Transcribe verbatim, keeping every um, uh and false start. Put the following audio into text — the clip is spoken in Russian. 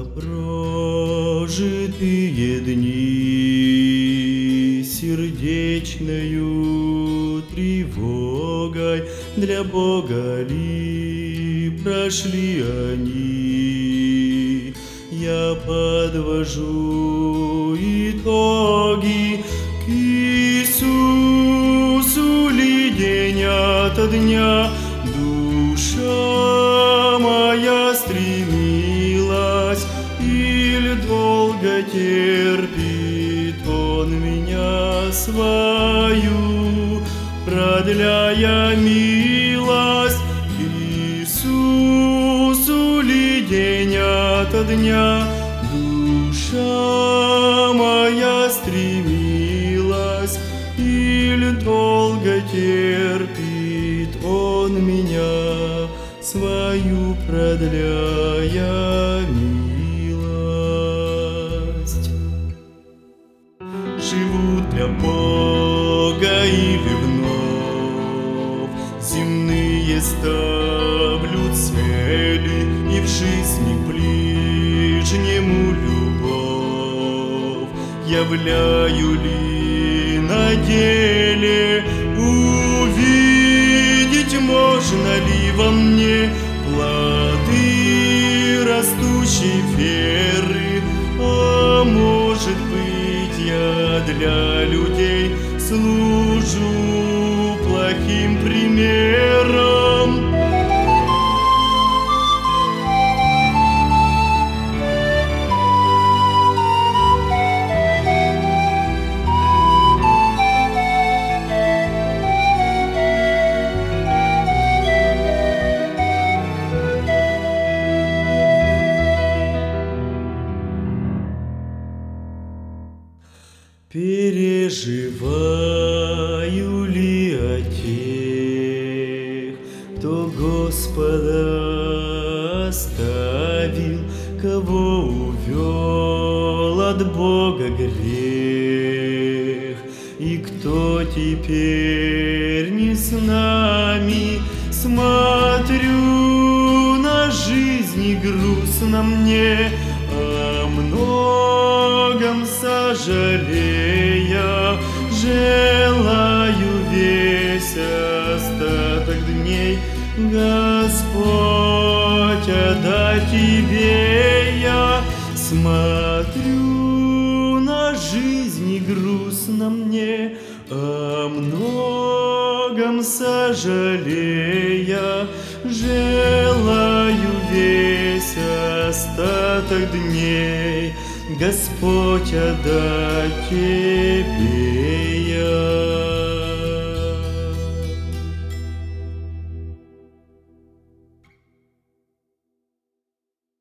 Прожитые дни сердечною тревогой для Бога ли прошли они? Я подвожу итоги к Иисусу ли день ото дня. Душа моя стремилась, или долго терпит Он меня свою, продляя милость. К Иисусу ли день ото дня. Душа моя стремилась, или долго терпит Он меня свою, продляя милость. Живут для Бога или вновь земные ставлю цели, и в жизни ближнему любовь являю ли на деле? Увидеть можно ли во мне плоды растущей веры? А может быть, я для людей служу плохим примером? Переживаю ли о тех, кто Господа оставил, кого увел от Бога грех, и кто теперь не с нами? Смотрю на жизнь и грустно мне, о многом сожалея, желаю весь остаток дней, Господь, отдать Тебе я. Смотрю на жизнь и грустно мне, о многом сожалея, желаю весь остаток дней, Господь, отдать Тебе.